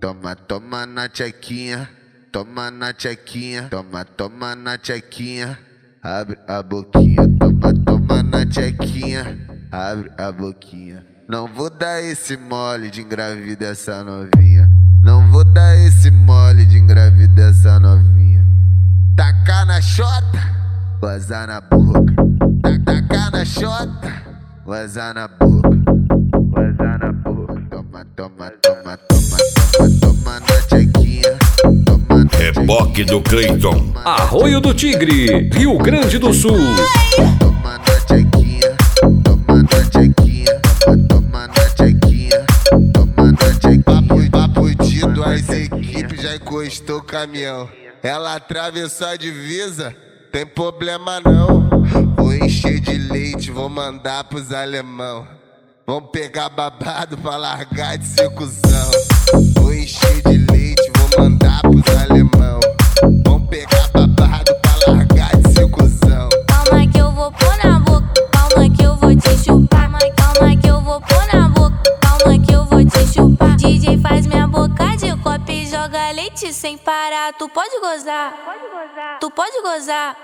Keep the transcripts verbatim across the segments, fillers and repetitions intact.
toma, toma na tchequinha, toma na tchequinha, toma, toma na tchequinha, abre a boquinha, toma, toma na tchequinha, abre a boquinha. Não vou dar esse mole de engravidar essa novinha, não vou dar esse mole de engravidar essa novinha. Tacar na chota, gozar na boca, tacar na chota, gozar na boca, gozar na boca. Toma, toma, toma, toma, toma, toma na tchequinha, toma na tchequinha. Reboque do Cleiton, Arroio do Tigre, Rio Grande do Sul. Toma na tchequinha, toma na tchequinha, toma na tchequinha, toma na tchequinha. Papo, papo de duas equipes, já encostou o caminhão. Ela atravessou a divisa, tem problema não. Vou encher de leite, vou mandar pros alemão. Vão pegar babado pra largar de ser cuzão. Vou encher de leite, vou mandar pros alemão. Vão pegar babado pra largar de ser cuzão. Calma que eu vou pôr na boca, calma que eu vou te chupar. Calma que eu vou pôr na boca, calma que eu vou te chupar. D J faz minha boca de copo e joga leite sem parar. Tu pode gozar, tu pode gozar,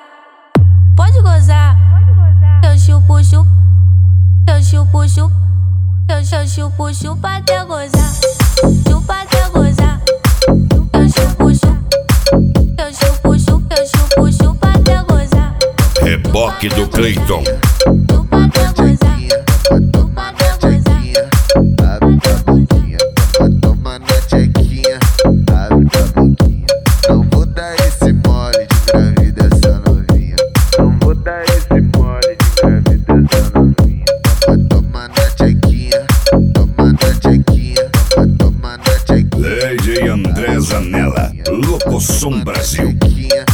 pode gozar. Eu chupo, chupo, eu chupo, chupo, eu chupo, chupo até gozar, chupa até gozar. Eu chupo, chupo, eu chupo, chupo, eu chupo, chupo até gozar. Reboque do Cleiton, Chupa até gozar, chupa até gozar. Abre a boquinha, toma, toma na tchequinha, abre a boquinha. Não vou dar esse mole de engravidar essa novinha, não vou dar esse mole de engravidar essa novinha. Toma, toma na tchequinha, toma na tchequinha, toma, toma na tchequinha. D J André Zanella, Loco Som Brasil. Tchequinha,